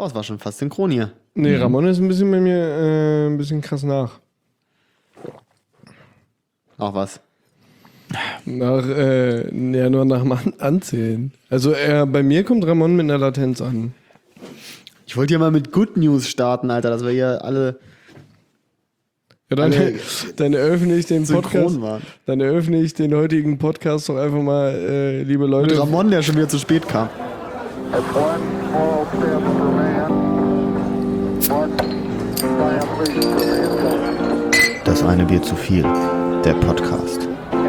Oh, es war schon fast synchron hier. Nee, Ramon ist ein bisschen bei mir ein bisschen krass nach. Auch was. Nur nach dem Anzählen. Also bei mir kommt Ramon mit einer Latenz an. Ich wollte hier mal mit Good News starten, Alter, dass wir hier alle Ja, dann eröffne ich den Podcast. synchron waren. Dann eröffne ich den heutigen Podcast doch einfach mal, liebe Leute. Mit Ramon, der schon wieder zu spät kam. That's one small step for man, one giant leap for mankind. Das eine Bier zu viel. Der Podcast.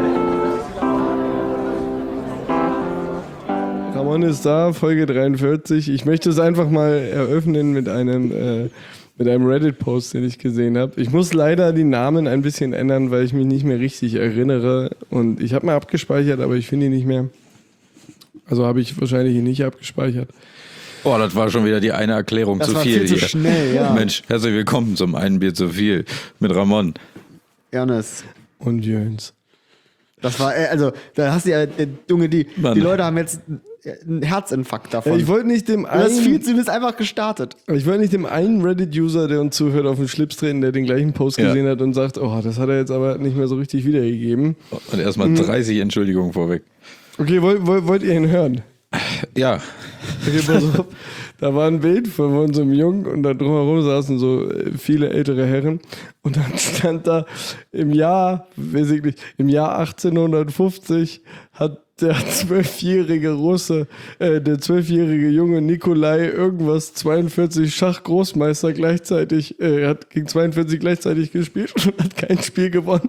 Ramon ist da, Folge 43. Ich möchte es einfach mal eröffnen mit einem Reddit-Post, den ich gesehen habe. Ich muss leider die Namen ein bisschen ändern, weil ich mich nicht mehr richtig erinnere. Und ich habe mal abgespeichert, aber ich finde ihn nicht mehr. Also habe ich wahrscheinlich ihn nicht abgespeichert. Oh, das war schon wieder die eine Erklärung Das zu war viel viel zu hier. schnell, ja. Mensch, herzlich willkommen zum einen Bier zu viel mit Ramon. Ernest. Und Jöns. Das war, also, da hast du ja, Junge, die Leute haben jetzt einen Herzinfarkt davon. Ich wollte nicht dem das einen, ist einfach gestartet. Reddit-User, der uns zuhört, auf den Schlips treten, der den gleichen Post gesehen hat und sagt, oh, das hat er jetzt aber nicht mehr so richtig wiedergegeben. Und erstmal 30 Entschuldigungen vorweg. Okay, wollt ihr ihn hören? Ja, Okay, pass auf. Da war ein Bild von unserem Jungen und da drumherum saßen so viele ältere Herren und dann stand da im Jahr 1850 hat der 12-jährige Russe, der 12-jährige Junge Nikolai irgendwas 42 Schachgroßmeister gleichzeitig, hat gegen 42 gleichzeitig gespielt und hat kein Spiel gewonnen.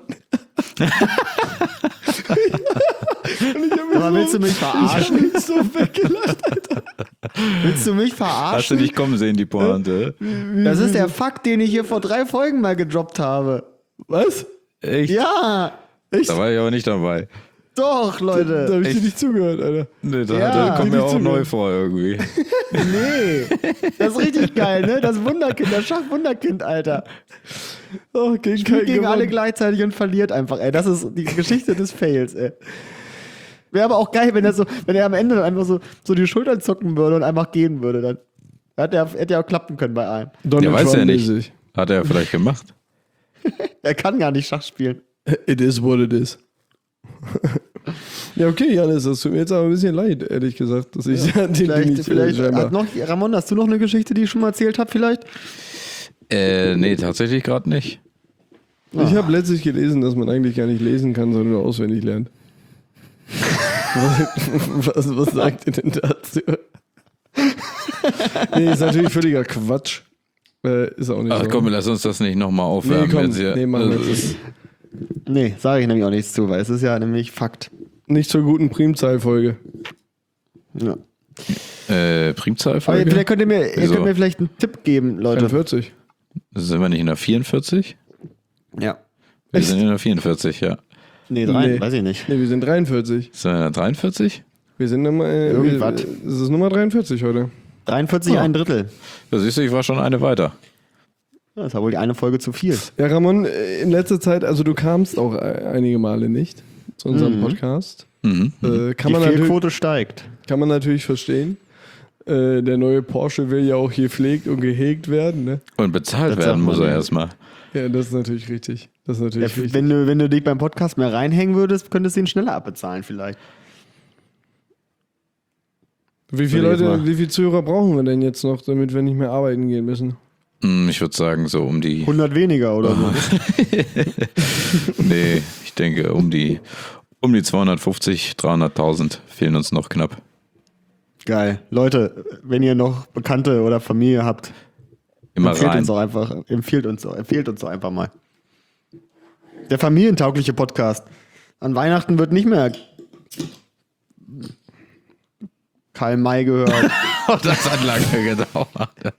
Aber willst du mich verarschen? Ich hab mich so weggelacht, Alter. Willst du mich hast du verarschen? nicht kommen sehen, die Pointe? Das ist der Fakt, den ich hier vor 3 Folgen mal gedroppt habe. Was? Echt? Ja, Echt? Da war ich aber nicht dabei. doch, Da Leute. habe ich dir Echt? nicht zugehört, Alter. Nee, Ja, das kommt mir nicht auch zugehört. neu vor irgendwie. Nee, das ist richtig geil, ne? Das Wunderkind, das Schachwunderkind, Alter. Oh, gegen Spielt keinen gegen alle gewonnen. gleichzeitig und verliert einfach, ey. Das ist die Geschichte des Fails, ey. Wäre aber auch geil, wenn er am Ende dann einfach so die Schultern zucken würde und einfach gehen würde. Dann hätte er auch klappen können bei einem. Donald Der weiß ja Trump nicht. mäßig. Hat er vielleicht gemacht. Er kann gar nicht Schach spielen. It is what it is. Ja, okay, Janis, das tut mir jetzt aber ein bisschen leid, ehrlich gesagt, dass ich den Vielleicht scheinbar. hat noch, Ramon, hast du noch eine Geschichte, die ich schon mal erzählt habe, vielleicht? Nee, tatsächlich gerade nicht. Ich habe letztlich gelesen, dass man eigentlich gar nicht lesen kann, sondern nur auswendig lernt. was sagt ihr denn dazu? Nee, ist natürlich völliger Quatsch. Ist auch nicht Ach so. komm, lass uns das nicht nochmal aufwärmen. Nee, komm, jetzt hier. nee, machen wir Das jetzt ist- Nee, sage ich nämlich auch nichts zu, weil es ist ja nämlich Fakt. Nicht zur guten Primzahlfolge. Ja. Aber Primzahlfolge? vielleicht könnt ihr mir Wieso? vielleicht einen Tipp geben, Leute. 43. Sind wir nicht in der 44? Ja. Wir sind in der 44, ja. Nee, 3, Nee. weiß ich nicht. Nee, wir sind 43. Sind wir in der 43? Wir sind Nummer, Irgendwas. es ist Nummer 43 heute. 43, ein Drittel. Da siehst du, ich war schon eine weiter. Ja, das war wohl die eine Folge zu viel. Ja, Ramon, in letzter Zeit, also du kamst auch einige Male nicht zu unserem Podcast. Mhm. Kann Die man Fehlquote steigt. natürlich verstehen. Der neue Porsche will ja auch hier gepflegt und gehegt werden. Ne? Und bezahlt Das werden sagt muss man er ja. erstmal. Ja, das ist natürlich richtig. Das ist Ja, natürlich richtig. wenn du dich beim Podcast mehr reinhängen würdest, könntest du ihn schneller abbezahlen vielleicht. Wie viele Würde ich jetzt Leute, mal- wie viele Zuhörer brauchen wir denn jetzt noch, damit wir nicht mehr arbeiten gehen müssen? Ich würde sagen, so um die. 100 weniger oder so. Nee, ich denke, um die 250, 300.000 fehlen uns noch knapp. Geil. Leute, wenn ihr noch Bekannte oder Familie habt, Immer empfehlt rein. uns doch einfach mal. Der familientaugliche Podcast. An Weihnachten wird nicht mehr Karl May gehört. Oh, das hat lange gedauert.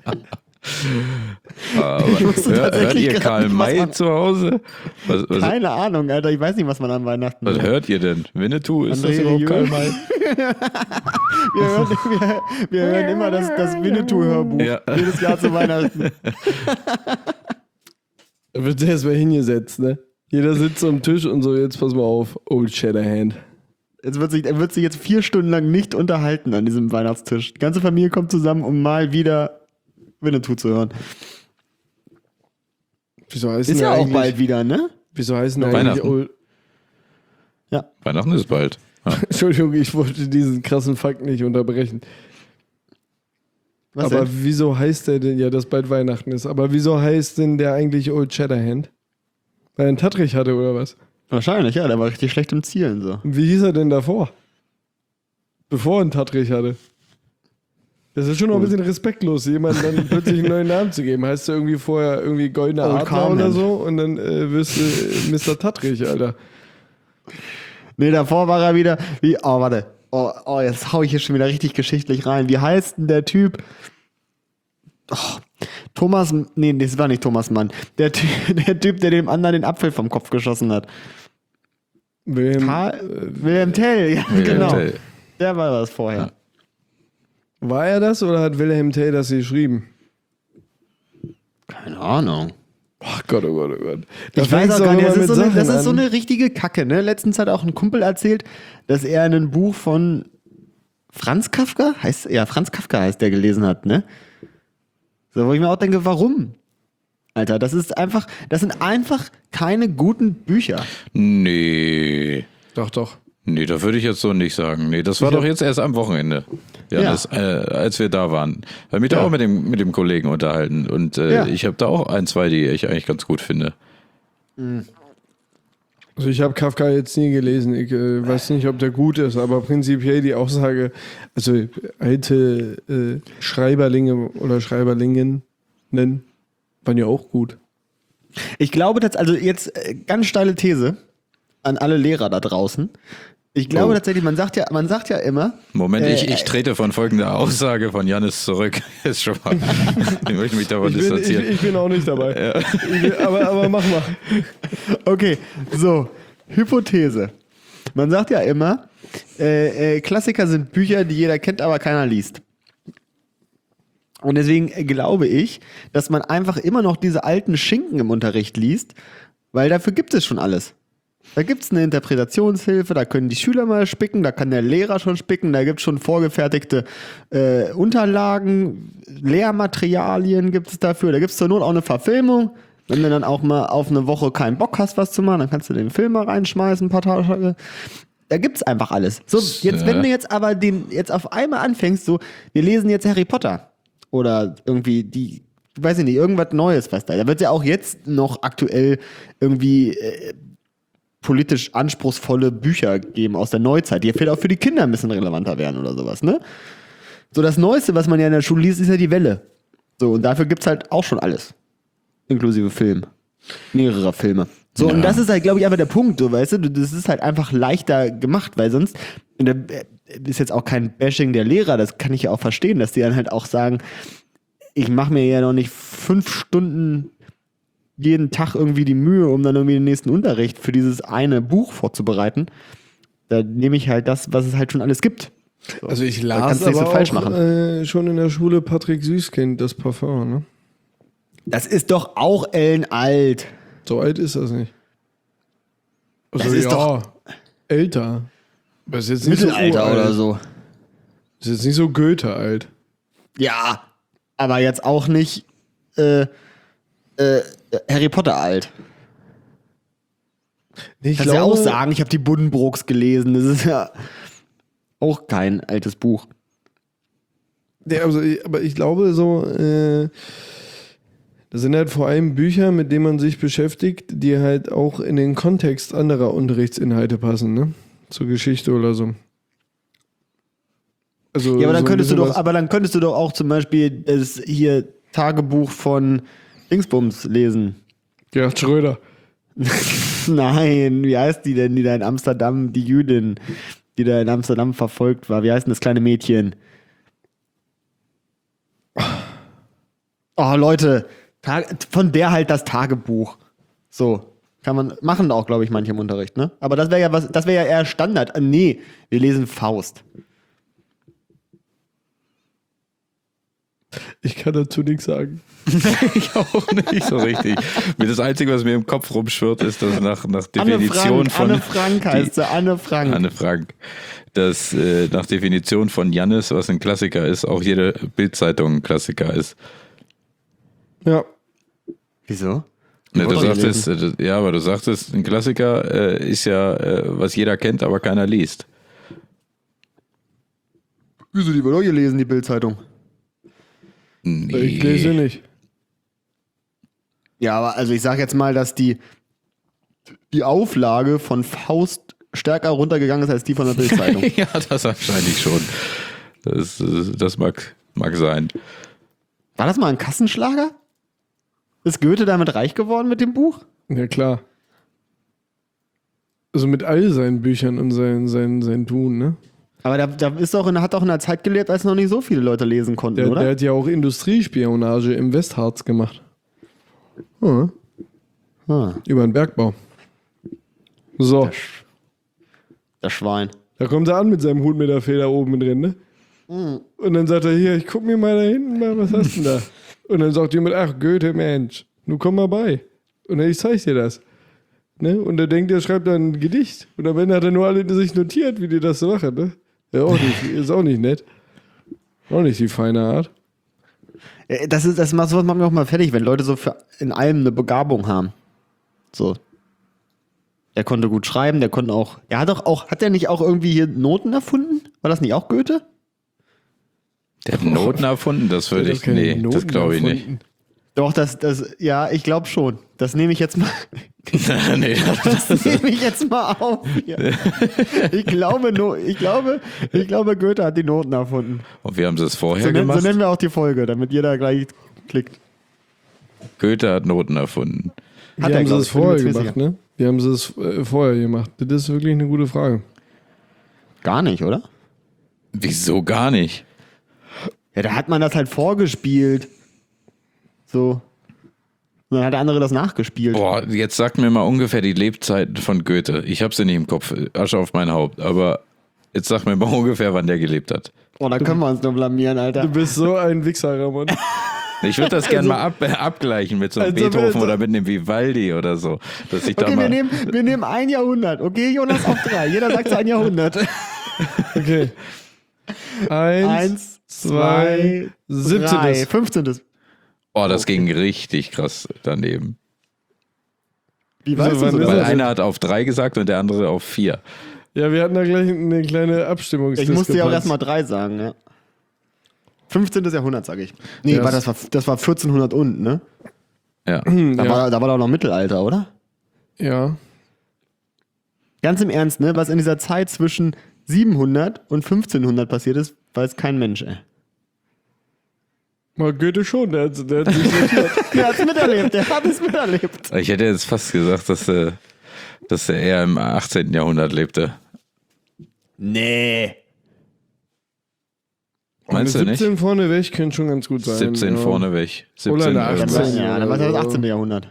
Aber wusste hört tatsächlich ihr gerade Karl nicht, was May man- zu Hause? Was Keine Ahnung, Alter. Ich weiß nicht, was man an Weihnachten was hört. hört ihr denn? Winnetou, ist André das überhaupt Rieu? Karl May? Wir hören immer das Winnetou-Hörbuch. Ja. Jedes Jahr zu Weihnachten. Da wird erstmal hingesetzt, ne? Jeder sitzt am Tisch und so, jetzt pass mal auf, Old Shatterhand. Er wird sich jetzt 4 Stunden lang nicht unterhalten an diesem Weihnachtstisch. Die ganze Familie kommt zusammen, um mal wieder Winnetou zu hören. Wieso heißen Ist der ja auch eigentlich- bald wieder, ne? Wieso heißen der Weihnachten. eigentlich Old... Ja. Weihnachten ist bald. Ja. Entschuldigung, ich wollte diesen krassen Fakt nicht unterbrechen. Was aber denn? wieso heißt der denn, ja, dass bald Weihnachten ist, aber wieso heißt denn der eigentlich Old Shatterhand? Weil er einen Tattrich hatte oder was? Wahrscheinlich, ja, der war richtig schlecht im Zielen. So. Und wie hieß er denn davor? Bevor er einen Tattrich hatte. Das ist schon noch ein bisschen respektlos, jemandem dann plötzlich einen neuen Namen zu geben. Heißt du irgendwie vorher irgendwie Goldener Old Adler Carman. oder so und dann wirst du Mr. Tattrich, Alter. Nee, davor war er wieder wie, oh, warte. Oh, jetzt hau ich hier schon wieder richtig geschichtlich rein. Wie heißt denn der Typ? Oh, Thomas, nee, das war nicht Thomas Mann. Der Typ, der dem anderen den Apfel vom Kopf geschossen hat. Wilhelm Tell, ja, Wilhelm genau. Tell. Der war das vorher. Ja. War er das oder hat Wilhelm Tell das geschrieben? Keine Ahnung. Ach Gott, oh Gott, oh Gott. Ich weiß auch gar nicht, das ist so eine... eine richtige Kacke, ne? Letztens hat auch ein Kumpel erzählt, dass er ein Buch von Franz Kafka heißt der gelesen hat, ne? So, wo ich mir auch denke, warum? Alter, das sind einfach keine guten Bücher. Nee. Doch. Nee, das würde ich jetzt so nicht sagen. Nee, das war doch jetzt erst am Wochenende. Ja, Ja. als wir da waren. Weil mich da auch mit dem Kollegen unterhalten. Und ich habe da auch ein, zwei, die ich eigentlich ganz gut finde. Also ich habe Kafka jetzt nie gelesen. Ich weiß nicht, ob der gut ist, aber prinzipiell die Aussage, also alte Schreiberlinge oder Schreiberlingen waren ja auch gut. Ich glaube, also jetzt ganz steile These an alle Lehrer da draußen. Ich glaube tatsächlich, man sagt ja immer. Moment, ich trete von folgender Aussage von Jannis zurück. Ist schon mal. Ich möchte mich davon distanzieren. Ich bin auch nicht dabei. Ja. Aber mach mal. Okay, so, Hypothese. Man sagt ja immer, Klassiker sind Bücher, die jeder kennt, aber keiner liest. Und deswegen glaube ich, dass man einfach immer noch diese alten Schinken im Unterricht liest, weil dafür gibt es schon alles. Da gibt es eine Interpretationshilfe, da können die Schüler mal spicken, da kann der Lehrer schon spicken, da gibt es schon vorgefertigte Unterlagen, Lehrmaterialien gibt es dafür, da gibt es zur Not auch eine Verfilmung. Wenn du dann auch mal auf eine Woche keinen Bock hast, was zu machen, dann kannst du den Film mal reinschmeißen, ein paar Tage. Da gibt's einfach alles. So, jetzt, wenn du jetzt aber jetzt auf einmal anfängst, so, wir lesen jetzt Harry Potter oder irgendwie weiß ich nicht, irgendwas Neues, was da wird ja auch jetzt noch aktuell irgendwie politisch anspruchsvolle Bücher geben aus der Neuzeit, die ja vielleicht auch für die Kinder ein bisschen relevanter werden oder sowas, ne? So, das Neueste, was man ja in der Schule liest, ist ja die Welle. So, und dafür gibt's halt auch schon alles. Inklusive Film. Mehrerer Filme. So, und das ist halt, glaube ich, einfach der Punkt, so, weißt du, das ist halt einfach leichter gemacht, weil sonst, und da ist jetzt auch kein Bashing der Lehrer, das kann ich ja auch verstehen, dass die dann halt auch sagen, ich mache mir ja noch nicht 5 Stunden jeden Tag irgendwie die Mühe, um dann irgendwie den nächsten Unterricht für dieses eine Buch vorzubereiten. Da nehme ich halt das, was es halt schon alles gibt. So. Also ich Da las kannst du nicht aber so falsch auch, machen. schon in der Schule Patrick Süßkind, das Parfum, ne? Das ist doch auch ellenalt. So alt ist das nicht. Also Das ist doch älter. Aber ist jetzt nicht Mittelalter so uralt. oder so. Ist jetzt nicht so Goethe alt. Ja, aber jetzt auch nicht Harry Potter alt. Ich Kannst ja auch sagen, ich habe die Buddenbrooks gelesen. Das ist ja auch kein altes Buch. Ja, aber ich glaube so, das sind halt vor allem Bücher, mit denen man sich beschäftigt, die halt auch in den Kontext anderer Unterrichtsinhalte passen, ne? Zur Geschichte oder so. Also Ja, aber dann so ein könntest du bisschen doch, aber dann könntest du doch auch zum Beispiel das hier Tagebuch von Dingsbums lesen. Gerhard Schröder. Nein, wie heißt die denn, die da in Amsterdam, die Jüdin, die da in Amsterdam verfolgt war? Wie heißt denn das kleine Mädchen? Oh, Leute, von der halt das Tagebuch. So, kann man, machen auch, glaube ich, manche im Unterricht, ne? Aber das wäre ja das wäre ja eher Standard. Nee, wir lesen Faust. Ich kann dazu nichts sagen. Ich auch nicht so richtig. Das Einzige, was mir im Kopf rumschwirrt, ist, dass nach Definition von... Anne Frank heißt sie, Anne Frank. Anne Frank. Dass nach Definition von Jannis, was ein Klassiker ist, auch jede Bildzeitung ein Klassiker ist. Ja. Wieso? Ne, du Wollte ich sagtest, ja, aber du sagtest, ein Klassiker ist ja, was jeder kennt, aber keiner liest. Wieso, die wird auch gelesen, die Bild-Zeitung. Nee. Ich lese nicht. Ja, aber also ich sag jetzt mal, dass die Auflage von Faust stärker runtergegangen ist als die von der Bild-Zeitung. Ja, das wahrscheinlich schon. Das mag sein. War das mal ein Kassenschlager? Ist Goethe damit reich geworden mit dem Buch? Ja, klar. Also mit all seinen Büchern und sein Tun, ne? Aber der ist doch hat doch in einer Zeit gelebt, als noch nicht so viele Leute lesen konnten, Der oder? hat ja auch Industriespionage im Westharz gemacht. Ah. Über den Bergbau. So, Das Schwein. da kommt er an mit seinem Hut mit der Feder oben drin, ne? Und dann sagt er, hier, ich guck mir mal da hinten mal, was hast du denn da? Und dann sagt jemand, ach, Goethe, Mensch, nun komm mal bei. Und dann, ich zeig dir das. Ne? Und er denkt, er schreibt dann ein Gedicht. Und am Ende hat er nur alle sich notiert, wie die das so machen, ne? Ja, auch nicht, ist auch nicht nett. Auch nicht die feine Art. Sowas macht mich auch mal fertig, wenn Leute so in allem eine Begabung haben. So. Er konnte gut schreiben, der konnte auch. Er hat doch auch, hat er nicht auch irgendwie hier Noten erfunden? War das nicht auch Goethe? Der hat Noten erfunden? Das würde ich, nee, das glaube ich nicht. Doch, ja, ich glaube schon. Das nehme ich jetzt mal. Nee, Das nehme ich jetzt mal auf. Hier. Ich glaube, Goethe hat die Noten erfunden. und wir haben es vorher So gemacht. nennen wir auch die Folge, damit jeder gleich klickt. Goethe hat Noten erfunden. Hat Wie er, haben sie glaub es ich, bin mir vorher ziemlich gemacht, ne? Wie haben sie es vorher gemacht? Das ist wirklich eine gute Frage. Gar nicht, oder? Wieso gar nicht? Ja, da hat man das halt vorgespielt. So. Und dann hat der andere das nachgespielt. Boah, jetzt sagt mir mal ungefähr die Lebzeiten von Goethe. Ich habe sie nicht im Kopf, Asche auf mein Haupt. Aber jetzt sag mir mal ungefähr, wann der gelebt hat. Oh, da können wir uns nur blamieren, Alter. Du bist so ein Wichser, Ramon. Ich würde das gerne mal abgleichen mit so einem Also, Beethoven also- oder mit einem Vivaldi oder so. Dass ich da Okay, mal wir nehmen ein Jahrhundert. Okay, Jonas auf 3. Jeder sagt so ein Jahrhundert. Okay. 1, 2, 3, 17. 15. Oh, das ging richtig krass daneben. Wie weißt du wann so? ist Weil das? einer hat auf 3 gesagt und der andere auf 4. Ja, wir hatten da gleich eine kleine Abstimmung. Ich musste ja auch erstmal 3 sagen, ja. 15. Jahrhundert, sage ich. Nee, Ja, das war 1400 und, ne? Ja. Da war doch noch Mittelalter, oder? Ja. Ganz im Ernst, ne? Was in dieser Zeit zwischen 700 und 1500 passiert ist, weiß kein Mensch, ey. Mal Goethe schon, der hat sich notiert. Der hat es miterlebt. Ich hätte jetzt fast gesagt, dass er eher im 18. Jahrhundert lebte. Nee. Meinst du nicht? 17 vorne weg könnte schon ganz gut sein. 17 ja. vorne weg. 17 Oder eine irgendwas. 18. Ja, dann war das 18. Jahrhundert.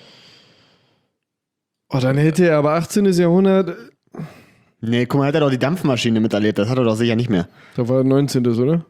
Oh, dann hätte er aber 18. Jahrhundert, Nee, guck mal, hat er doch die Dampfmaschine miterlebt. Das hat er doch sicher nicht mehr. da war 19. oder?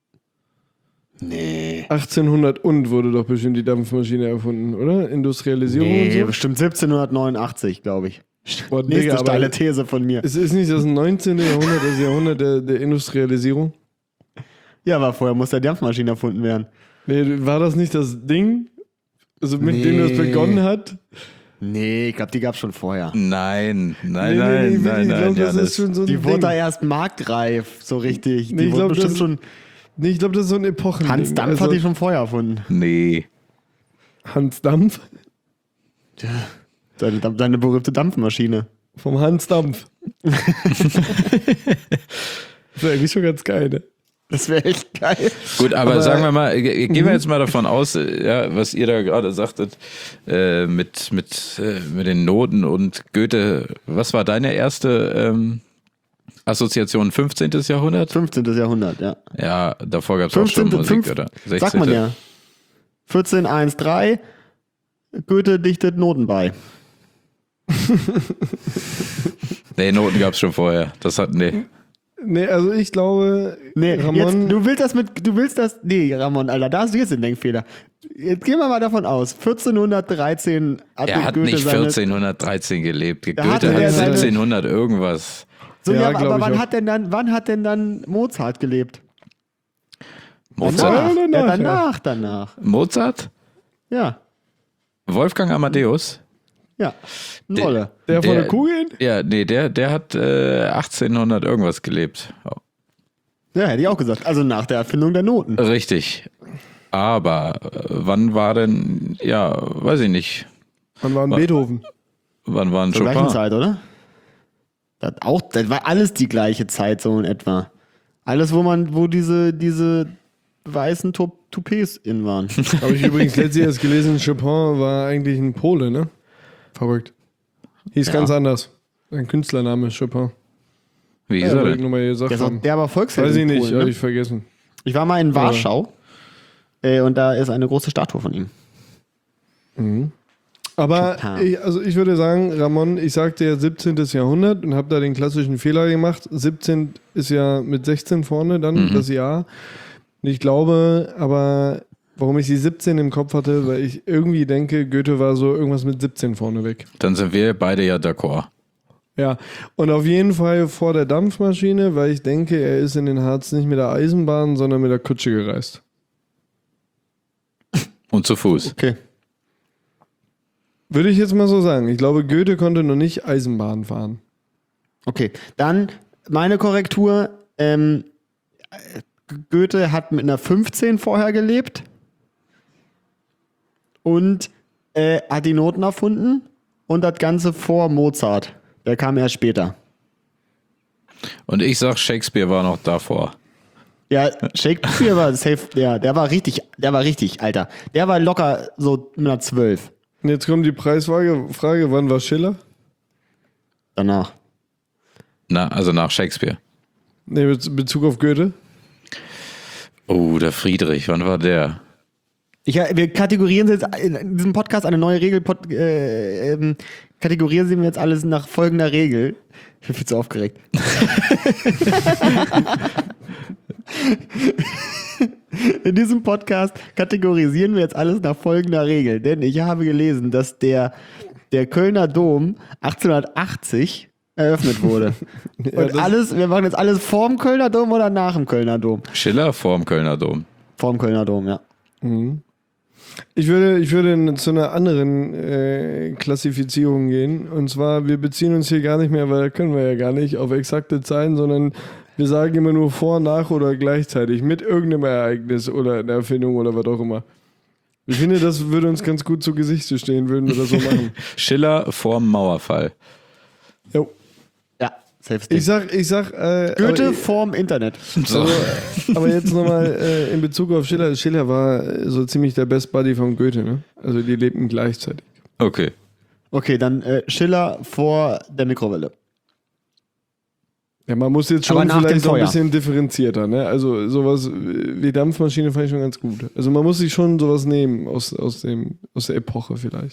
Nee. 1800 und wurde doch bestimmt die Dampfmaschine erfunden, oder? Industrialisierung Nee, und so. bestimmt 1789, glaube ich. Boah, Nächste Digga, aber steile These von mir. es ist nicht das 19. Jahrhundert, das Jahrhundert der Industrialisierung? Ja, aber vorher muss der Dampfmaschine erfunden werden. Nee, war das nicht das Ding, also mit Nee. dem das begonnen hat? Nee, ich glaube, die gab es schon vorher. Nein, Nee, ich glaub, das Janis. ist schon so ein Die Ding. wurde da erst marktreif, so richtig. Nee, Die ich wurde glaub, bestimmt das- schon. Nee, ich glaube, das ist so ein Epochen. Hans Dampf hat die schon vorher erfunden. Nee. Hans Dampf? Deine berühmte Dampfmaschine. Vom Hans Dampf. Das wäre eigentlich schon ganz geil, ne? Das wäre echt geil. Gut, aber sagen wir mal, gehen Mhm. wir jetzt mal davon aus, ja, was ihr da gerade sagtet, mit den Noten und Goethe. Was war deine erste Assoziation? 15. Jahrhundert? 15. Jahrhundert, ja. Ja, davor gab es auch schon 15. Musik, oder? 16. Sagt man ja. 1413. Goethe dichtet Noten bei. Nee, Noten gab es schon vorher. Das hat, nee. Nee, also ich glaube, Nee, Ramon, nee, Ramon, Alter, da hast du jetzt den Denkfehler. Jetzt gehen wir mal davon aus, 1413 Er hat Goethe nicht seine- 1413 gelebt. Goethe hatte hat er seine- 1700 irgendwas. So, Ja, ja, glaub aber ich wann auch. hat denn dann Mozart gelebt? Mozart? oder Ja, nachher? danach. Mozart? Ja. Wolfgang Amadeus? Ja. Eine Rolle. Der von der Kugel? Ja, nee, der hat 1800 irgendwas gelebt. Ja, hätte ich auch gesagt. Also nach der Erfindung der Noten. Richtig. Aber wann war denn, ja, weiß ich nicht. Wann war ein Beethoven? Wann war ein Zur gleichen Chopin? Zeit, oder? Das war alles die gleiche Zeit, so in etwa. Alles, wo diese weißen Toupets in waren. Habe ich übrigens letztes erst gelesen, Chopin war eigentlich ein Pole, ne? Verrückt. Hieß ganz anders. Ein Künstlername ist Chopin. Wie ist Ja, er wollte ich denn? nur mal gesagt Der, haben. der war Volksheld. Weiß ich in nicht, Polen, habe ne? ich vergessen. Ich war mal in Warschau und da ist eine große Statue von ihm. Aber Chopin. ich würde sagen, Ramon, ich sagte ja 17. Jahrhundert und habe da den klassischen Fehler gemacht. 17 ist ja mit 16 vorne dann das Jahr. Und ich glaube, aber warum ich die 17 im Kopf hatte, weil ich irgendwie denke, Goethe war so irgendwas mit 17 vorne weg. Dann sind wir beide ja d'accord. Ja, und auf jeden Fall vor der Dampfmaschine, weil ich denke, er ist in den Harz nicht mit der Eisenbahn, sondern mit der Kutsche gereist. Und zu Fuß. Okay. Würde ich jetzt mal so sagen. Ich glaube, Goethe konnte noch nicht Eisenbahn fahren. Okay. Dann meine Korrektur. Goethe hat mit einer 15 vorher gelebt und hat die Noten erfunden und das Ganze vor Mozart. Der kam erst später. Und ich sag, Shakespeare war noch davor. Ja, Shakespeare war safe, der war richtig, Alter. Der war locker so mit einer 12 Und jetzt kommt die Preisfrage, wann war Schiller? danach. Also nach Shakespeare. Ne, Bezug auf Goethe? Oh, der Friedrich, wann war der? Wir kategorieren jetzt in diesem Podcast eine neue Regel. Kategorieren wir jetzt alles nach folgender Regel. Ich bin viel zu aufgeregt. In diesem Podcast kategorisieren wir jetzt alles nach folgender Regel. Denn ich habe gelesen, dass der Kölner Dom 1880 eröffnet wurde. Und wir machen jetzt alles vorm Kölner Dom oder nach dem Kölner Dom? Schiller vorm Kölner Dom. Vorm Kölner Dom, ja. Ich würde zu einer anderen Klassifizierung gehen. Und zwar, wir beziehen uns hier gar nicht mehr, weil da können wir ja gar nicht, auf exakte Zahlen, sondern wir sagen immer nur vor, nach oder gleichzeitig mit irgendeinem Ereignis oder einer Erfindung oder was auch immer. Ich finde, das würde uns ganz gut zu Gesicht stehen, würden wir das so machen. Schiller vorm Mauerfall. Jo. Ja, selbst Ich sag Goethe vorm Internet. So. aber jetzt nochmal in Bezug auf Schiller. Schiller war so ziemlich der Best Buddy von Goethe, ne? Also die lebten gleichzeitig. Okay. Okay, dann Schiller vor der Mikrowelle. Ja, man muss jetzt Aber schon nach dem vielleicht noch ein Feuer. bisschen differenzierter, ne? Also sowas wie Dampfmaschine fand ich schon ganz gut. Also man muss sich schon sowas nehmen aus der Epoche vielleicht.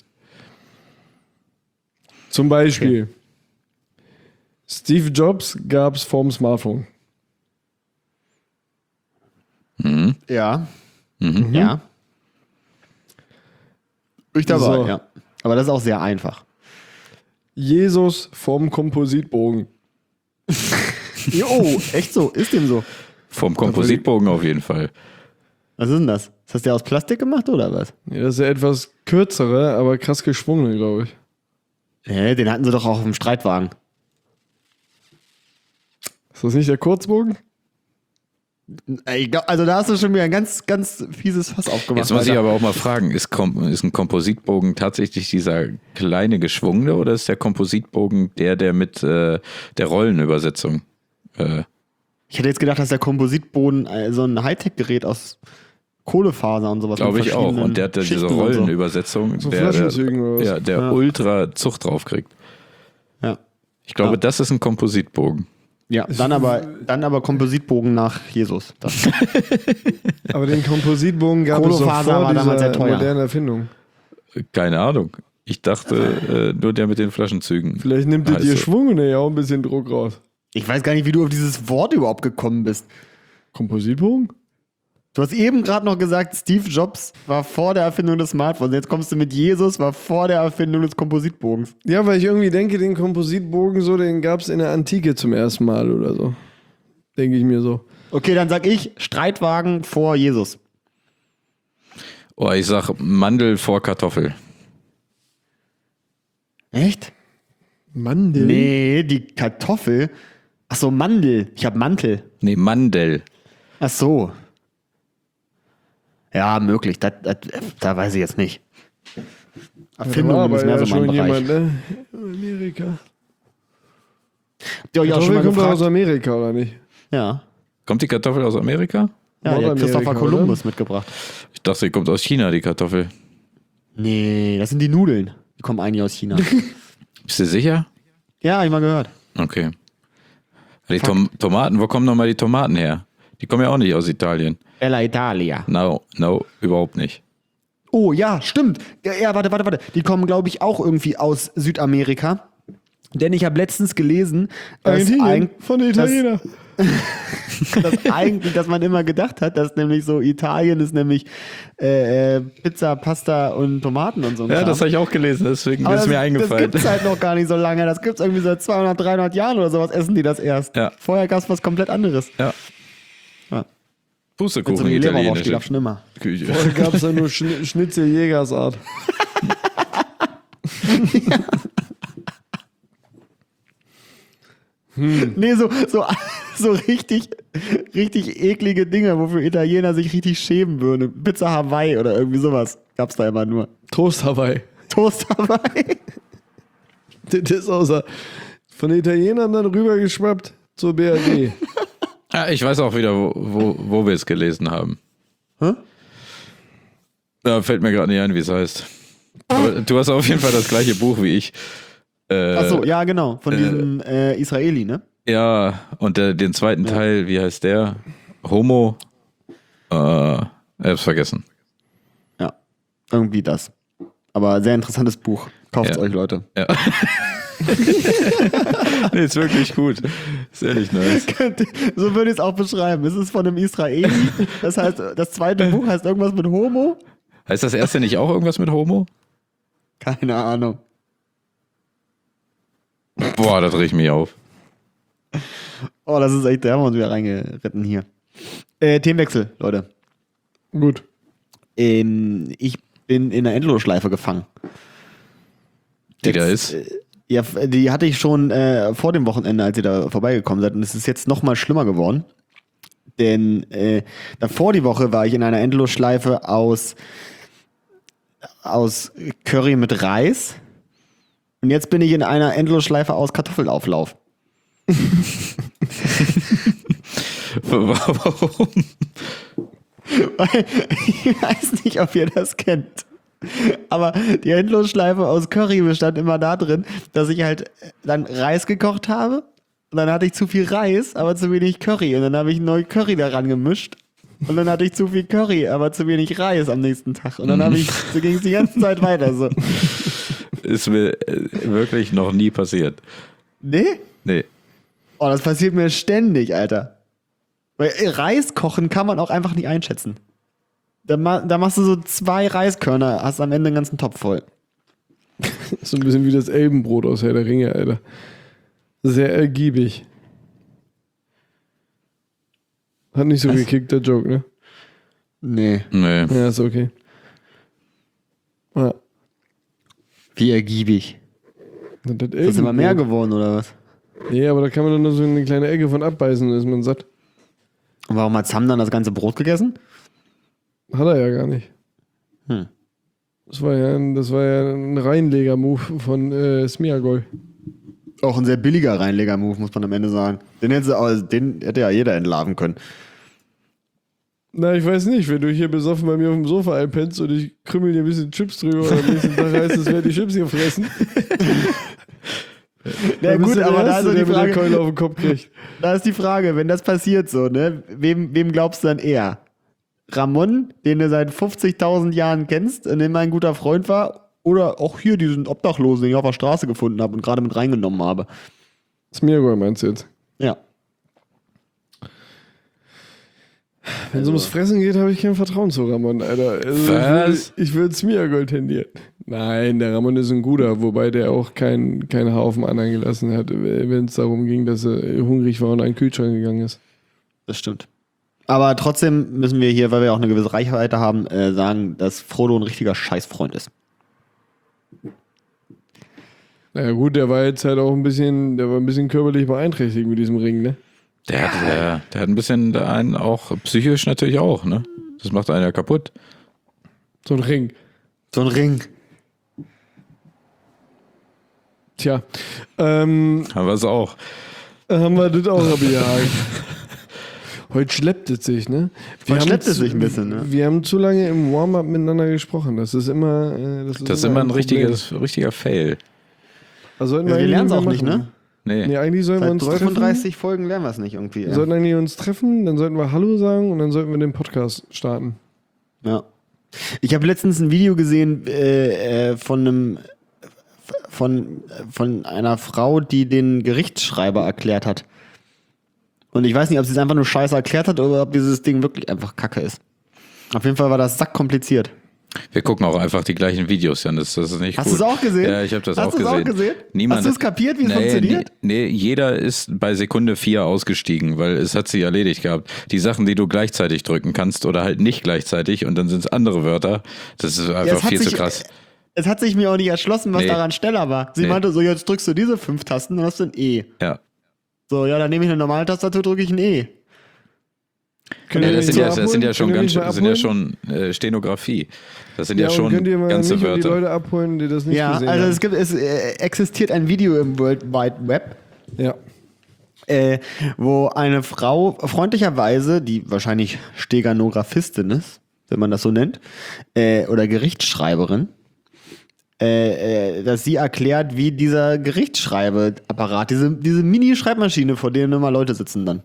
Zum Beispiel Steve Jobs gab's vorm Smartphone. Ja. Ja. Ich dabei, So. ja. Aber das ist auch sehr einfach. Jesus vorm Kompositbogen. Oh, echt so? Ist dem so? Vom Kompositbogen auf jeden Fall. Was ist denn das? Ist das der aus Plastik gemacht oder was? Ja, das ist ja etwas kürzere, aber krass geschwungene, glaube ich. Den hatten sie doch auch im Streitwagen. Ist das nicht der Kurzbogen? Ich glaub, also da hast du schon wieder ein ganz, ganz fieses Fass aufgemacht. Jetzt muss ich Alter. aber auch mal fragen, ist ein Kompositbogen tatsächlich dieser kleine geschwungene oder ist der Kompositbogen der mit der Rollenübersetzung? Ich hätte jetzt gedacht, dass der Kompositboden so ein Hightech-Gerät aus Kohlefaser und sowas. Glaube mit ich auch. verschiedenen Und der hat da diese Schichten und so. Rollenübersetzung, So der Flaschenzügen oder was? der ultra Zucht drauf kriegt. Ja. Ich glaube, Ja. das ist ein Kompositbogen. Ja, dann aber Kompositbogen nach Jesus. Das. Aber den Kompositbogen gab es doch Kohlefaser vor war damals sehr dieser teuer. modernen Erfindung. Keine Ahnung. Ich dachte, nur der mit den Flaschenzügen. Vielleicht nimmt ihr Heißt dir so. Schwung und ja auch ein bisschen Druck raus. Ich weiß gar nicht, wie du auf dieses Wort überhaupt gekommen bist. Kompositbogen? Du hast eben gerade noch gesagt, Steve Jobs war vor der Erfindung des Smartphones. Jetzt kommst du mit Jesus, war vor der Erfindung des Kompositbogens. Ja, weil ich irgendwie denke, den Kompositbogen so, den gab es in der Antike zum ersten Mal oder so. Denke ich mir so. Okay, dann sag ich Streitwagen vor Jesus. Oh, ich sag Mandel vor Kartoffel. Echt? Mandel? Nee, die Kartoffel. Ach so, Mandel. Ich hab Mantel. Nee, Mandel. Ach so. Ja, möglich. Da weiß ich jetzt nicht. Erfindungen ist mehr so mein Bereich. jemand, ne? Amerika. Habt ihr euch auch schon Kartoffel mal kommt doch aus gefragt? Amerika, oder nicht? Ja. Kommt die Kartoffel aus Amerika? Ja, die hat Nordamerika, Christopher Columbus mitgebracht. Ich dachte, sie kommt aus China, die Kartoffel. Nee, das sind die Nudeln. Die kommen eigentlich aus China. Bist du sicher? Ja, hab ich mal gehört. Okay. Die Tomaten, wo kommen nochmal die Tomaten her? Die kommen ja auch nicht aus Italien. Bella Italia. No, überhaupt nicht. Oh, ja, stimmt. Ja, warte. Die kommen, glaube ich, auch irgendwie aus Südamerika. Denn ich habe letztens gelesen, dass, von den Italienern. dass man immer gedacht hat, dass nämlich so Italien ist nämlich Pizza, Pasta und Tomaten und so. Ja, das habe ich auch gelesen, deswegen ist mir eingefallen. Das gibt's halt noch gar nicht so lange. Das gibt's irgendwie seit 200, 300 Jahren oder sowas, essen die das erst. Ja. Vorher gab's was komplett anderes. Ja. Ja. Pustekuchen, So wie Leberwurst, die italienische gab's schon immer. Küche. Vorher gab es ja nur Schnitzel Jägersart. Nee, so richtig eklige Dinge, wofür Italiener sich richtig schämen würden. Pizza Hawaii oder irgendwie sowas. Gab's da immer nur. Toast Hawaii. Toast Hawaii. Das ist von den Italienern dann rübergeschwappt zur BRD. Ah, ich weiß auch wieder, wo wir es gelesen haben. Hä? Da fällt mir gerade nicht ein, wie es heißt. Aber du hast auf jeden Fall das gleiche Buch wie ich. Achso, ja, genau. Von diesem Israeli, ne? Ja, und den zweiten Teil, wie heißt der? Homo. Ich hab's vergessen. Ja, irgendwie das. Aber sehr interessantes Buch. Kauft's Ja. euch, Leute. Ja. Nee, ist wirklich gut. Ist ehrlich nice. So würde ich es auch beschreiben. Es ist von einem Israeli. Das heißt, das zweite Buch heißt irgendwas mit Homo. Heißt das erste nicht auch irgendwas mit Homo? Keine Ahnung. Boah, da drehe ich mich auf. Oh, das ist echt, da haben wir uns wieder reingeritten hier. Themenwechsel, Leute. Gut. Ich bin in der Endlosschleife gefangen. Die da ist. Ja, die hatte ich schon vor dem Wochenende, als ihr da vorbeigekommen seid. Und es ist jetzt noch mal schlimmer geworden. Denn davor die Woche war ich in einer Endlosschleife aus Curry mit Reis. Und jetzt bin ich in einer Endlosschleife aus Kartoffelauflauf. Warum? Weil, ich weiß nicht, ob ihr das kennt. Aber die Endlosschleife aus Curry bestand immer da drin, dass ich halt dann Reis gekocht habe. Und dann hatte ich zu viel Reis, aber zu wenig Curry. Und dann habe ich neu Curry daran gemischt. Und dann hatte ich zu viel Curry, aber zu wenig Reis am nächsten Tag. Und dann so ging es die ganze Zeit weiter. So. Ist mir wirklich noch nie passiert. Nee? Nee. Oh, das passiert mir ständig, Alter. Weil Reis kochen kann man auch einfach nicht einschätzen. Da machst du so 2 Reiskörner, hast am Ende den ganzen Topf voll. So ein bisschen wie das Elbenbrot aus Herr der Ringe, Alter. Sehr ergiebig. Hat nicht so gekickt, der Joke, ne? Nee. Nee. Ja, ist okay. Ja. Wie ergiebig. Das Ist das immer mehr geworden, oder was? Nee, aber da kann man dann nur so eine kleine Ecke von abbeißen, dann ist man satt. Und warum hat Sam dann das ganze Brot gegessen? Hat er ja gar nicht. Hm. Das war ja ein Reinleger-Move von Smiagol. Auch ein sehr billiger Reinleger-Move, muss man am Ende sagen. Den hätte ja jeder entlarven können. Na, ich weiß nicht, wenn du hier besoffen bei mir auf dem Sofa einpennst und ich krümmel dir ein bisschen Chips drüber und am nächsten Tag heißt es, wer die Chips hier fressen. Ja gut, aber da ist so die der mit der Frage, Keule auf den Kopf kriegt. da ist die Frage, wenn das passiert so, ne, wem glaubst du dann eher? Ramon, den du seit 50.000 Jahren kennst und immer ein guter Freund war, oder auch hier diesen Obdachlosen, den ich auf der Straße gefunden habe und gerade mit reingenommen habe? Smiagol meinst du jetzt? Ja. Wenn es ums Fressen geht, habe ich kein Vertrauen zu Ramon, Alter. Also Was? Ich würde Smiagol tendieren. Nein, der Ramon ist ein guter, wobei der auch keinen Haufen anderen gelassen hat, wenn es darum ging, dass er hungrig war und an den Kühlschrank gegangen ist. Das stimmt. Aber trotzdem müssen wir hier, weil wir auch eine gewisse Reichweite haben, sagen, dass Frodo ein richtiger Scheißfreund ist. Na gut, der war jetzt halt auch ein bisschen körperlich beeinträchtigt mit diesem Ring, ne? Der hat ein bisschen einen auch psychisch natürlich auch, ne? Das macht einen ja kaputt. So ein Ring. So ein Ring. Tja. Haben wir es auch. Haben wir das auch abgehakt. Heute schleppt es sich, ne? Heute schleppt es sich ein bisschen, ne? Wir haben zu lange im Warm-up miteinander gesprochen. Das ist immer Das ist immer ein richtiger Fail. Also Wir lernen es auch nicht, ne? Nee. Nee, eigentlich sollten wir Seit uns 35 treffen. Folgen lernen wir es nicht irgendwie. Wir Ja. sollten eigentlich uns treffen, dann sollten wir Hallo sagen und dann sollten wir den Podcast starten. Ja. Ich habe letztens ein Video gesehen von einer Frau, die den Gerichtsschreiber erklärt hat. Und ich weiß nicht, ob sie es einfach nur scheiße erklärt hat oder ob dieses Ding wirklich einfach Kacke ist. Auf jeden Fall war das sackkompliziert. Wir gucken auch einfach die gleichen Videos, Jan. Das ist nicht Hast gut. du es auch gesehen? Ja, ich habe das Hast auch du es gesehen. auch gesehen? Niemand Hast du es kapiert, wie es funktioniert? Nee, jeder ist bei Sekunde 4 ausgestiegen, weil es hat sich erledigt gehabt. Die Sachen, die du gleichzeitig drücken kannst oder halt nicht gleichzeitig und dann sind es andere Wörter, das ist einfach viel zu krass. Es hat sich mir auch nicht erschlossen, was Nee. daran schneller war. Sie Nee. meinte so, jetzt drückst du diese 5 Tasten, dann hast du ein E. Ja. So, ja, dann nehme ich eine normale Tastatur, drücke ich ein E. Können Das wir sind mich ja mal schon abholen? ganz, Können wir mich sind mal ja abholen? schon Stenografie. Das sind ja, und schon könnt ihr mal ganze mich und die Wörter. Leute abholen, die das nicht Ja, gesehen also haben? es existiert ein Video im World Wide Web, Ja. wo eine Frau freundlicherweise, die wahrscheinlich Steganographistin ist, wenn man das so nennt, oder Gerichtsschreiberin, dass sie erklärt, wie dieser Gerichtsschreibeapparat, diese Mini-Schreibmaschine, vor der immer Leute sitzen dann,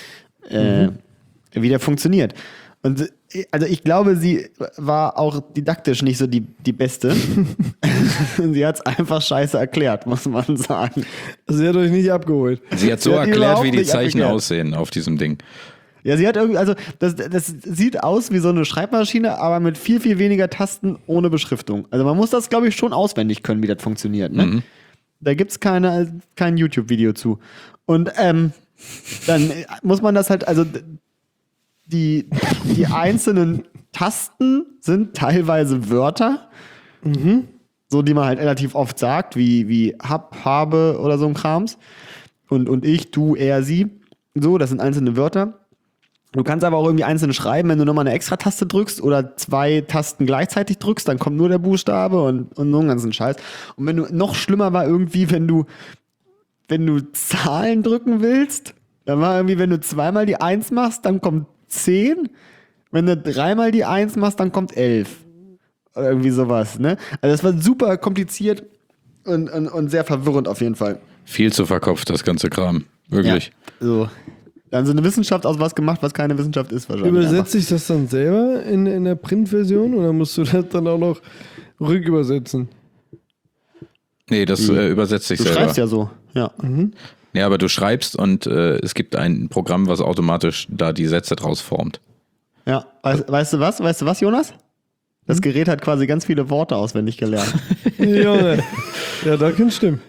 wie der funktioniert. Und also ich glaube, sie war auch didaktisch nicht so die Beste. Sie hat es einfach scheiße erklärt, muss man sagen. Sie hat euch nicht abgeholt. Sie hat so Sie hat erklärt, überhaupt wie die nicht Zeichen abgeklärt. aussehen auf diesem Ding. Ja, sie hat irgendwie, also das sieht aus wie so eine Schreibmaschine, aber mit viel, viel weniger Tasten ohne Beschriftung. Also man muss das, glaube ich, schon auswendig können, wie das funktioniert. Ne? Mhm. Da gibt es kein YouTube-Video zu. Und dann muss man das halt, also die einzelnen Tasten sind teilweise Wörter, so die man halt relativ oft sagt, wie hab, habe oder so ein Krams. Und ich, du, er, sie. So, das sind einzelne Wörter. Du kannst aber auch irgendwie einzeln schreiben, wenn du nochmal eine Extra-Taste drückst oder 2 Tasten gleichzeitig drückst, dann kommt nur der Buchstabe und so einen ganzen Scheiß. Und wenn du, noch schlimmer war irgendwie, wenn du Zahlen drücken willst, dann war irgendwie, wenn du 2-mal die 1 machst, dann kommt 10. Wenn du 3-mal die 1 machst, dann kommt 11. Oder irgendwie sowas, ne? Also das war super kompliziert und sehr verwirrend auf jeden Fall. Viel zu verkopft, das ganze Kram. Wirklich. Ja, so. Dann so eine Wissenschaft aus was gemacht, was keine Wissenschaft ist wahrscheinlich. Übersetzt sich das dann selber in der Printversion oder musst du das dann auch noch rückübersetzen? Nee, das übersetzt sich Du selber. schreibst ja so, ja. Ja, aber du schreibst und es gibt ein Programm, was automatisch da die Sätze draus formt. Ja, weißt du was, Jonas? Das Gerät hat quasi ganz viele Worte auswendig gelernt. Junge. Ja, da kann stimmen.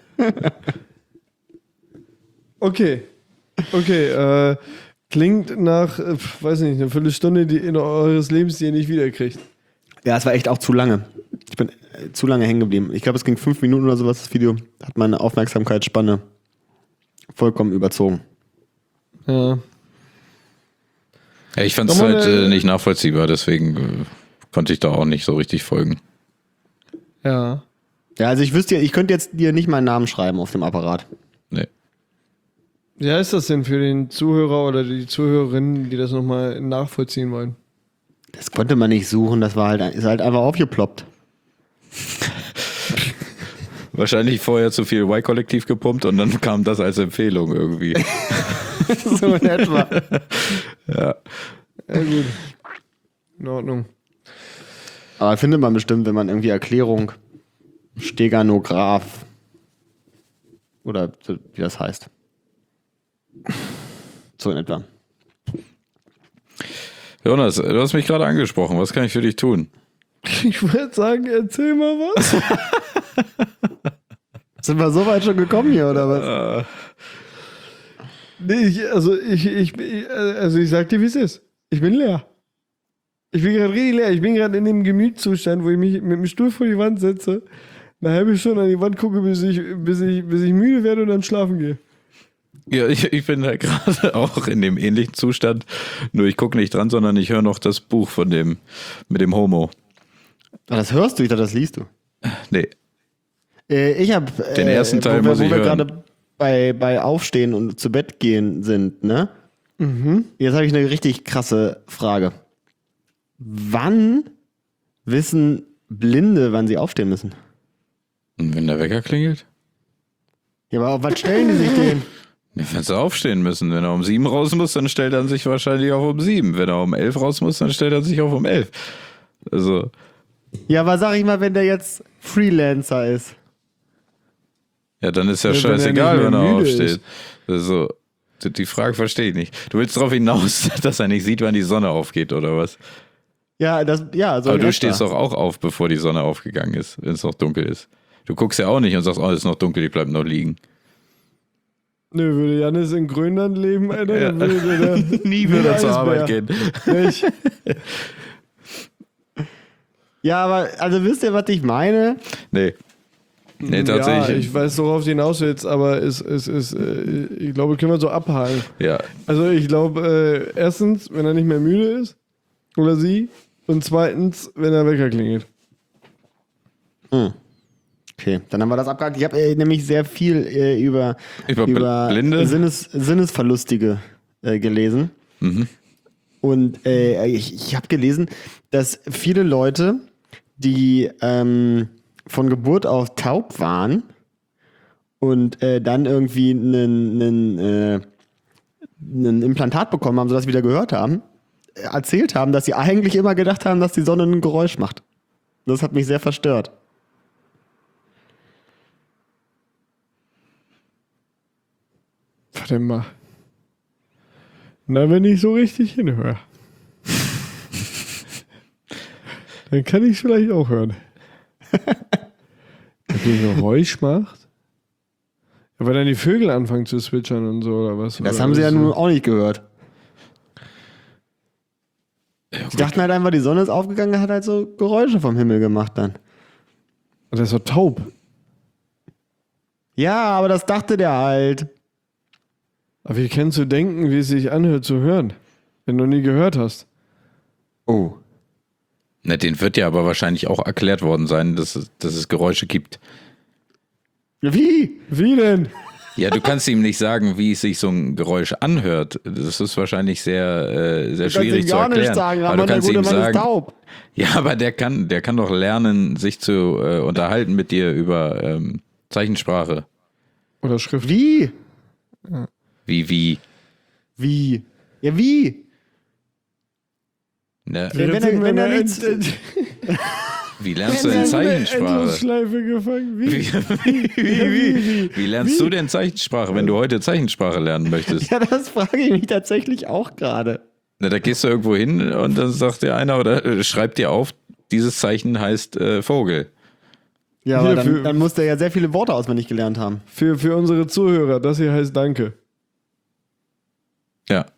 Okay. Klingt nach, weiß nicht, eine Viertelstunde eures Lebens, die ihr nicht wiederkriegt. Ja, es war echt auch zu lange. Ich bin zu lange hängen geblieben. Ich glaube, es ging 5 Minuten oder sowas, das Video. Hat meine Aufmerksamkeitsspanne vollkommen überzogen. Ja. Ja, ich fand es Doch mal halt nicht nachvollziehbar, deswegen konnte ich da auch nicht so richtig folgen. Ja. Ja, also ich könnte jetzt dir nicht meinen Namen schreiben auf dem Apparat. Nee. Wie heißt das denn für den Zuhörer oder die Zuhörerinnen, die das nochmal nachvollziehen wollen? Das konnte man nicht suchen, ist halt einfach aufgeploppt. Wahrscheinlich vorher zu viel Y-Kollektiv gepumpt und dann kam das als Empfehlung irgendwie. So in etwa. Ja. Ja, gut. In Ordnung. Aber findet man bestimmt, wenn man irgendwie Erklärung, Steganograph oder so, wie das heißt. So in etwa. Jonas, du hast mich gerade angesprochen. Was kann ich für dich tun? Ich würde sagen, erzähl mal was. Sind wir so weit schon gekommen hier, oder was? Nee, ich sag dir, wie es ist. Ich bin leer. Ich bin gerade richtig leer. Ich bin gerade in dem Gemütszustand, wo ich mich mit dem Stuhl vor die Wand setze, eine halbe Stunde an die Wand gucke, bis ich müde werde und dann schlafen gehe. Ja, ich bin da gerade auch in dem ähnlichen Zustand. Nur ich gucke nicht dran, sondern ich höre noch das Buch mit dem Homo. Ah, das hörst du, ich dachte, das liest du. Nee. Ich habe Den ersten Teil muss ich wo wir hören. gerade bei Aufstehen und zu Bett gehen sind, ne? Jetzt habe ich eine richtig krasse Frage. Wann wissen Blinde, wann sie aufstehen müssen? Und wenn der Wecker klingelt? Ja, aber auf was stellen die sich den? Ja, wenn sie aufstehen müssen. Wenn er um 7 raus muss, dann stellt er sich wahrscheinlich auch um 7. Wenn er um 11 raus muss, dann stellt er sich auch um 11. Also, Ja, aber sag ich mal, wenn der jetzt Freelancer ist. ja, dann ist ja Ja, wenn er scheißegal, nicht wenn mehr er müde aufsteht. ist. Also, die Frage verstehe ich nicht. Du willst darauf hinaus, dass er nicht sieht, wann die Sonne aufgeht, oder was? Ja, so Aber in du etwa. stehst doch auch auf, bevor die Sonne aufgegangen ist, wenn es noch dunkel ist. Du guckst ja auch nicht und sagst, oh, es ist noch dunkel, ich bleib noch liegen. Nö, würde Jannis in Grönland leben, Alter, dann würde der Nie wie würde ein er zur Arbeit Eisbär. gehen. Nicht? Ja, aber also wisst ihr, was ich meine? Nee. Nee, tatsächlich. Ja, ich weiß, worauf du hinaus willst, aber ich glaube, können wir so abhaken. Ja. Also ich glaube, erstens, wenn er nicht mehr müde ist, oder sie, und zweitens, wenn der Wecker klingelt. Okay, dann haben wir das abgehakt. Ich habe nämlich sehr viel über Blinde? Sinnesverlustige gelesen. Und ich habe gelesen, dass viele Leute, die von Geburt auf taub waren und dann irgendwie ein Implantat bekommen haben, sodass sie wieder gehört haben, erzählt haben, dass sie eigentlich immer gedacht haben, dass die Sonne ein Geräusch macht. Das hat mich sehr verstört. Warte mal. Na, wenn ich so richtig hinhöre, dann kann ich es vielleicht auch hören. Dass die ein Geräusch macht? Ja, weil dann die Vögel anfangen zu zwitschern und so, oder was? Das oder haben sie ja so. nun auch nicht gehört. Die dachten halt einfach, die Sonne ist aufgegangen, hat halt so Geräusche vom Himmel gemacht dann. Und der ist doch taub. Ja, aber das dachte der halt. Aber wie kannst du denken, wie es sich anhört zu hören, wenn du nie gehört hast? Oh. Na, denen wird ja aber wahrscheinlich auch erklärt worden sein, dass es Geräusche gibt. Wie? Wie denn? Ja, du kannst ihm nicht sagen, wie sich so ein Geräusch anhört. Das ist wahrscheinlich sehr schwierig zu erklären. Nicht sagen, aber aber du kannst der ihm gute Mann sagen, ist taub. ja, aber der kann doch lernen, sich zu unterhalten mit dir über Zeichensprache. Oder Schrift. Wie? Wie? Wie? Ja, wie? Ne? Ja, wenn er nichts... Wie lernst du denn Zeichensprache? Schleife gefangen. Wie? Wie lernst du denn Zeichensprache, wenn du heute Zeichensprache lernen möchtest? Ja, das frage ich mich tatsächlich auch gerade. Na, da gehst du irgendwo hin und dann sagt dir einer oder schreibt dir auf, dieses Zeichen heißt Vogel. Ja, aber Hier, dann muss der ja sehr viele Worte auswendig gelernt haben. Für unsere Zuhörer, das hier heißt Danke. Ja.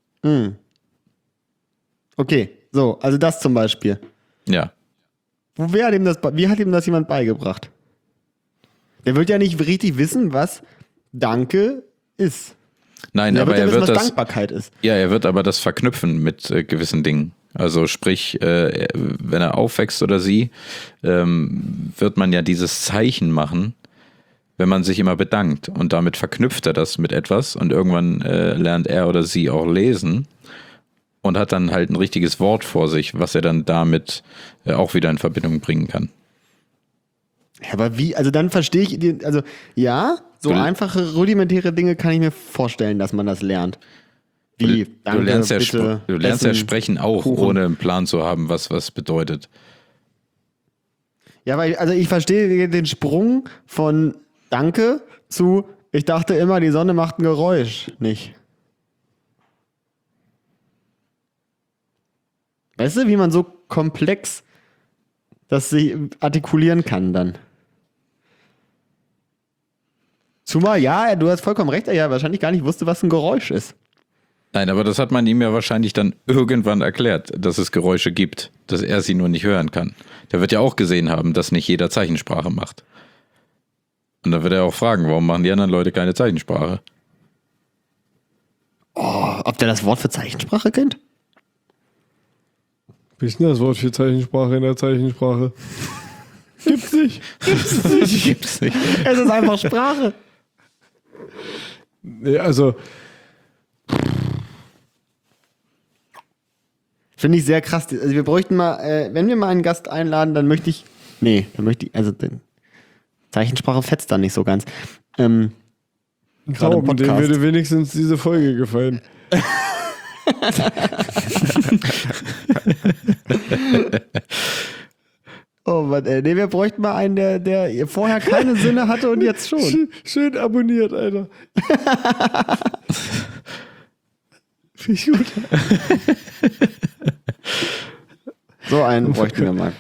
Okay, so, also das zum Beispiel. Ja. Wie hat ihm das jemand beigebracht? Der wird ja nicht richtig wissen, was Danke ist. Nein, Der aber wird ja er wissen, wird was das. Dankbarkeit ist. Ja, er wird aber das verknüpfen mit gewissen Dingen. Also sprich, wenn er aufwächst oder sie, wird man ja dieses Zeichen machen, wenn man sich immer bedankt. Und damit verknüpft er das mit etwas und irgendwann lernt er oder sie auch lesen und hat dann halt ein richtiges Wort vor sich, was er dann damit auch wieder in Verbindung bringen kann. Ja, aber wie, also dann verstehe ich, also ja, so Du- einfache, rudimentäre Dinge kann ich mir vorstellen, dass man das lernt. Wie, danke, du lernst ja, bitte, du lernst ja Essen, sprechen auch, Kuchen. ohne einen Plan zu haben, was bedeutet. Ja, aber also ich verstehe den Sprung von Danke zu, ich dachte immer, die Sonne macht ein Geräusch, nicht. Weißt du, wie man so komplex das sich artikulieren kann dann? Zumal, ja, du hast vollkommen recht, er ja wahrscheinlich gar nicht wusste, was ein Geräusch ist. Nein, aber das hat man ihm ja wahrscheinlich dann irgendwann erklärt, dass es Geräusche gibt, dass er sie nur nicht hören kann. Der wird ja auch gesehen haben, dass nicht jeder Zeichensprache macht. Und dann wird er auch fragen, warum machen die anderen Leute keine Zeichensprache? Oh, ob der das Wort für Zeichensprache kennt? Wie ist denn das Wort für Zeichensprache in der Zeichensprache? Gibt's nicht. Gibt's nicht. Es ist einfach Sprache. Nee, also, Finde ich sehr krass. Also wir bräuchten mal, wenn wir mal einen Gast einladen, dann möchte ich, also Zeichensprache fetzt da nicht so ganz. Gerade im Tauben, dem Podcast. würde wenigstens diese Folge gefallen. Oh Mann, nee, wir bräuchten mal einen, der vorher keine Sinne hatte und jetzt schon. Schön abonniert, Alter. Finde ich gut. So einen bräuchten wir mal.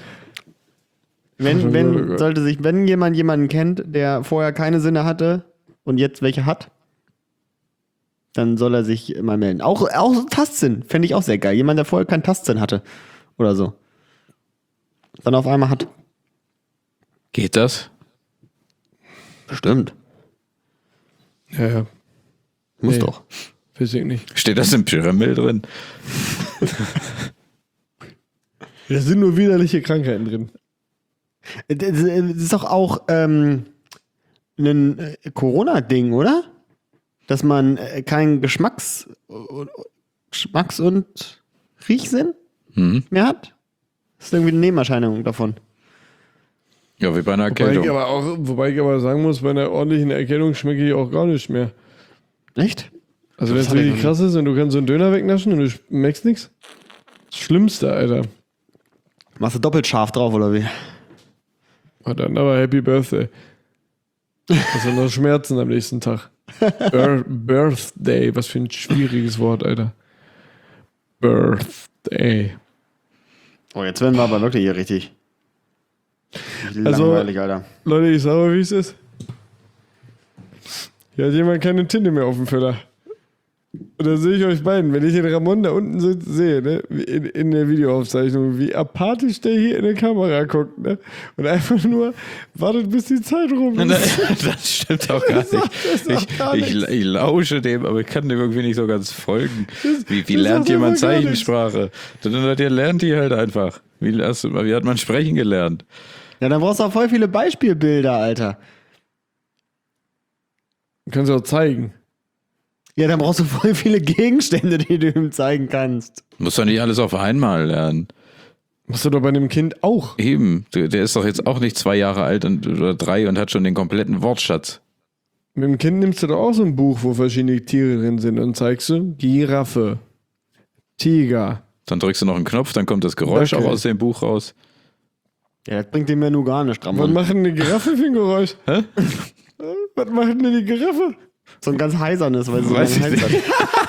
Wenn jemand jemanden kennt, der vorher keine Sinne hatte und jetzt welche hat, dann soll er sich mal melden. Auch so Tastsinn, fände ich auch sehr geil. Jemand, der vorher keinen Tastsinn hatte oder so. Dann auf einmal hat. Geht das? Bestimmt. Ja. Muss Nee. doch. Weiß ich nicht. Steht das im Pyramid drin? Da sind nur widerliche Krankheiten drin. Das ist doch auch ein Corona-Ding, oder? Dass man keinen Geschmacks- und Riechsinn mehr hat. Das ist irgendwie eine Nebenerscheinung davon. Ja, wie bei einer Erkältung. Wobei ich aber sagen muss, bei einer ordentlichen Erkältung schmecke ich auch gar nicht mehr. Echt? Also wenn Das es hab ich richtig noch krass ist und du kannst so einen Döner wegnaschen und du merkst nichts. Das Schlimmste, Alter. Machst du doppelt scharf drauf, oder wie? Und dann aber Happy Birthday. Hast du noch Schmerzen am nächsten Tag. Birthday, was für ein schwieriges Wort, Alter. Birthday. Oh, jetzt werden wir aber wirklich hier richtig. Also- Langweilig, Alter. Leute, ich sage mal, wie es ist. Hier hat jemand keine Tinte mehr auf dem Füller. Und da sehe ich euch beiden, wenn ich den Ramon da unten sehe, ne, in der Videoaufzeichnung, wie apathisch der hier in der Kamera guckt, ne? Und einfach nur wartet, bis die Zeit rum ist. Das stimmt auch gar nicht. Ich lausche dem, aber ich kann dem irgendwie nicht so ganz folgen. Wie das lernt sagt jemand einfach gar nichts. Zeichensprache? Der lernt die halt einfach. Wie hat man sprechen gelernt? Ja, dann brauchst du auch voll viele Beispielbilder, Alter. Du kannst auch zeigen. Ja, dann brauchst du voll viele Gegenstände, die du ihm zeigen kannst. Muss doch nicht alles auf einmal lernen. Machst du doch bei einem Kind auch. Eben, der ist doch jetzt auch nicht 2 Jahre alt oder 3 und hat schon den kompletten Wortschatz. Mit dem Kind nimmst du doch auch so ein Buch, wo verschiedene Tiere drin sind und zeigst du Giraffe, Tiger. Dann drückst du noch einen Knopf, dann kommt das Geräusch Dackel. auch aus dem Buch raus. Ja, das bringt ihm ja nur gar nicht dran. Was Mann. macht denn eine Giraffe für ein Geräusch? Hä? Was macht denn die Giraffe? So ein ganz heisernes, weil sie so Weiß lange ich Hals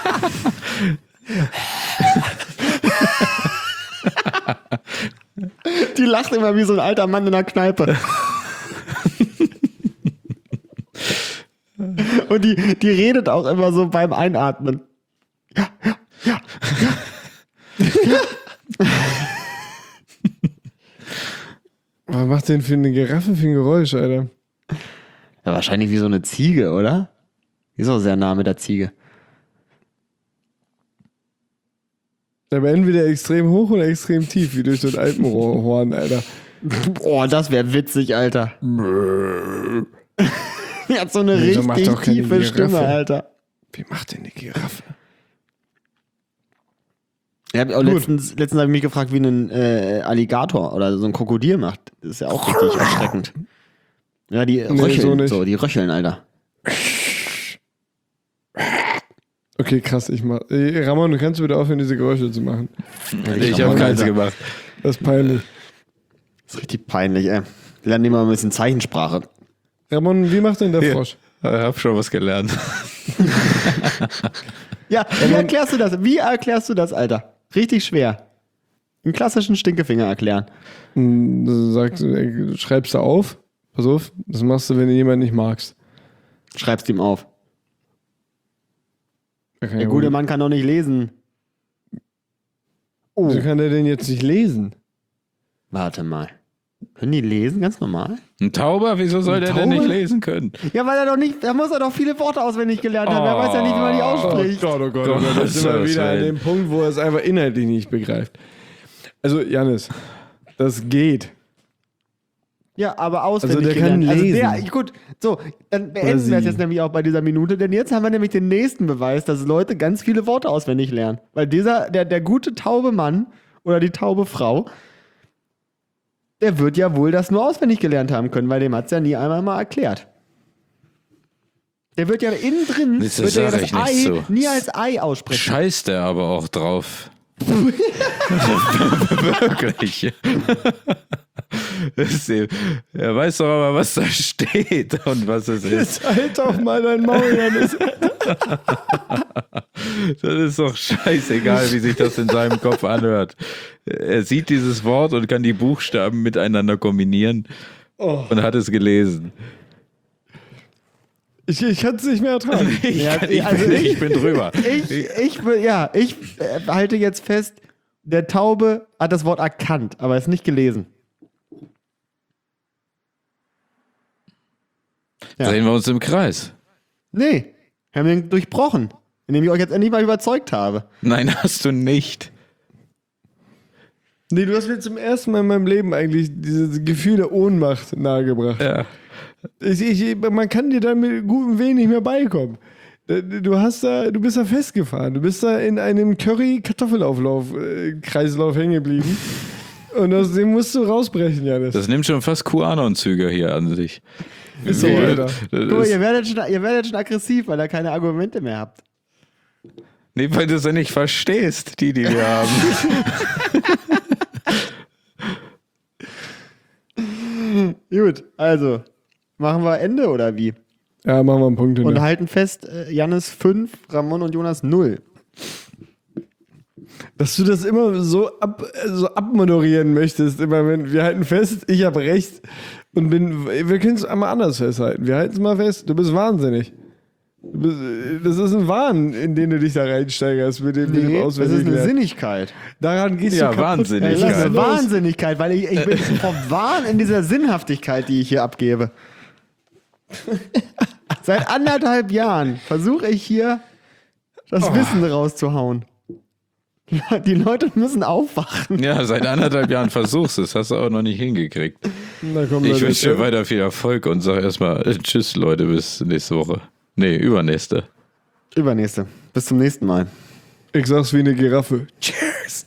hat. Die lacht immer wie so ein alter Mann in der Kneipe. Und die redet auch immer so beim Einatmen. Was macht denn für eine Giraffe für ein Geräusch, Alter? Ja, wahrscheinlich wie so eine Ziege, oder? Die ist auch sehr nah mit der Ziege. Aber entweder extrem hoch oder extrem tief, wie durch so ein Alpenhorn, Alter. Boah, das wäre witzig, Alter. Die hat so eine Nee, so macht richtig doch keine tiefe Stimme, Giraffe. Alter. Wie macht denn eine Giraffe? Ich hab auch letztens habe ich mich gefragt, wie ein Alligator oder so ein Krokodil macht. Das ist ja auch richtig erschreckend. Ja, die röcheln, so nicht. die röcheln, Alter. Okay, krass, ich mach. Ramon, du kannst bitte aufhören, diese Geräusche zu machen. Ich habe keins gemacht. Das ist peinlich. Das ist richtig peinlich, ey. Wir lernen immer ein bisschen Zeichensprache. Ramon, wie macht denn der Frosch? Ich habe schon was gelernt. Ja, wie erklärst du das? Wie erklärst du das, Alter? Richtig schwer. Einen klassischen Stinkefinger erklären. Schreibst du auf. Pass auf, das machst du, wenn du jemanden nicht magst. Schreibst ihm auf. Der gute Mann kann doch nicht lesen. Oh, Wieso kann der denn jetzt nicht lesen? warte mal. Können die lesen, ganz normal? Ein Tauber? Wieso soll der denn Tauber? nicht lesen können? Ja, weil er doch nicht, da muss er doch viele Worte auswendig gelernt haben. Er weiß ja nicht, wie man die ausspricht. Oh Gott. Da sind wir wieder an dem Punkt, wo er es einfach inhaltlich nicht begreift. Also, Jannis, das geht. Ja, aber auswendig Also der kann gelernt. lesen. Also gut, so, dann beenden sie. wir es jetzt nämlich auch bei dieser Minute, denn jetzt haben wir nämlich den nächsten Beweis, dass Leute ganz viele Worte auswendig lernen. Weil der gute taube Mann oder die taube Frau, der wird ja wohl das nur auswendig gelernt haben können, weil dem hat es ja nie einmal mal erklärt. Der wird ja innen drin, Das wird er ja sag das ich nicht Ei so. nie als Ei aussprechen. Scheißt der aber auch drauf. Wirklich. Er weiß doch aber, was da steht und was es ist. Jetzt halt doch mal dein Maul, Jannis. Das ist doch scheißegal, wie sich das in seinem Kopf anhört. Er sieht dieses Wort und kann die Buchstaben miteinander kombinieren und hat es gelesen. Ich kann es nicht mehr ertragen. Ich bin drüber. Ich halte jetzt fest, der Taube hat das Wort erkannt, aber es nicht gelesen. Ja. Drehen wir uns im Kreis. Nee, wir haben den durchbrochen, indem ich euch jetzt endlich mal überzeugt habe. Nein, hast du nicht. Nee, du hast mir zum ersten Mal in meinem Leben eigentlich dieses Gefühl der Ohnmacht nahegebracht. Ja. Man kann dir da mit gutem Willen nicht mehr beikommen. Du bist da festgefahren. Du bist da in einem Curry-Kartoffelauflauf-Kreislauf hängen geblieben. Und aus dem musst du rausbrechen, Jannis. Das nimmt schon fast QAnon-Züge hier an sich. Ist so, Alter. Guck mal, ihr werdet schon aggressiv, weil ihr keine Argumente mehr habt. Nee, weil du es ja nicht verstehst, die wir haben. Gut, also, machen wir Ende oder wie? Ja, machen wir einen Punkt Und hinter. halten fest, Jannis 5, Ramon und Jonas 0. Dass du das immer so abmoderieren möchtest. Immer wenn wir halten fest, ich habe recht. Und wir können es einmal anders festhalten. Wir halten es mal fest, du bist wahnsinnig. Das ist ein Wahn, in den du dich da reinsteigerst mit dem Das ist Auswendiglernen. eine Sinnigkeit. Daran gehst Ja, du kaputt. Wahnsinnig. Das ist eine Los. Wahnsinnigkeit, weil ich bin vom Wahn in dieser Sinnhaftigkeit, die ich hier abgebe. Seit 1,5 Jahren versuche ich hier das Wissen rauszuhauen. Die Leute müssen aufwachen. Ja, seit 1,5 Jahren versuchst du es, hast du auch noch nicht hingekriegt. Na komm, Ich Leute, wünsche dir weiter viel Erfolg und sag erstmal tschüss, Leute, bis nächste Woche. Nee, übernächste. Übernächste. Bis zum nächsten Mal. Ich sag's wie eine Giraffe. Cheers.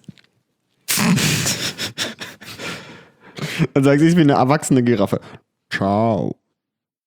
Dann sag ich wie eine erwachsene Giraffe. Ciao.